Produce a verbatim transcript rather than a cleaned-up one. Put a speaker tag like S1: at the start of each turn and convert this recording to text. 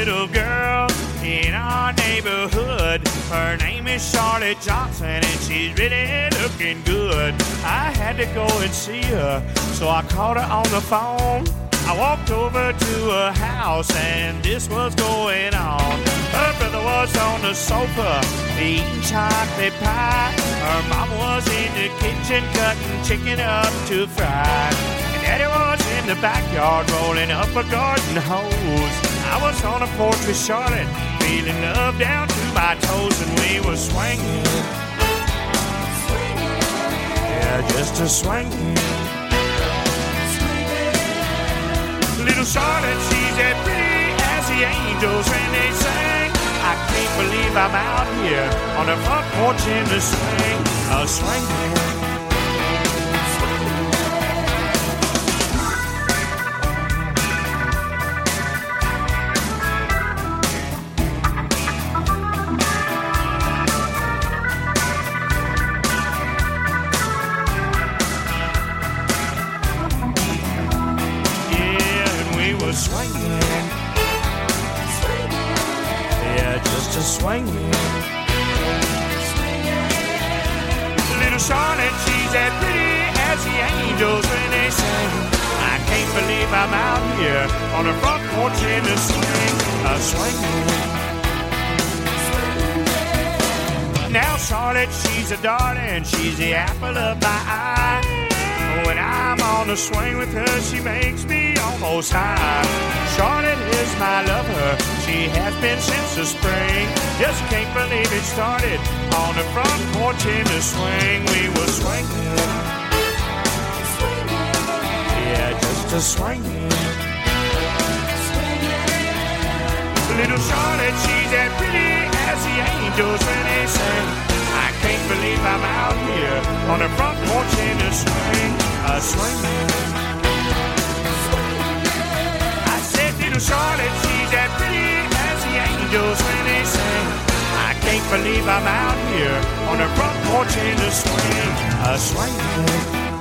S1: little girl in our neighborhood. Her name is Charlotte Johnson, and she's really looking good. I had to go and see her, so I called her on the phone. I walked over to her house, and this was going on. Her brother was on the sofa eating chocolate pie. Her mama was in the kitchen cutting chicken up to fry. And Daddy was in the backyard rolling up a garden hose. I was on the porch with Charlotte, feeling love down to my toes, and we were swinging. Yeah, just a swinging. Little Charlotte, she's as pretty as the angels when they sing. I can't believe I'm out here on the front porch in the swing, a swinging. Swinging, yeah, just a swinging. Little Charlotte, she's as pretty as the angels when they sing. I can't believe I'm out here on the front porch in the swing, a swinging. Now Charlotte, she's a darling, she's the apple of my eye. When I'm on the swing with her, she makes me almost high. Charlotte is my lover, she has been since the spring. Just can't believe it started on the front porch in the swing. We were swinging, yeah, just a swinging. Little Charlotte, she's as pretty as the angels when they sing. I can't believe I'm out here on the front porch in the swing, a swinging. I said, little Charlotte, she's as pretty as the angels when they sing. I can't believe I'm out here on the front porch in the swing, a swinging.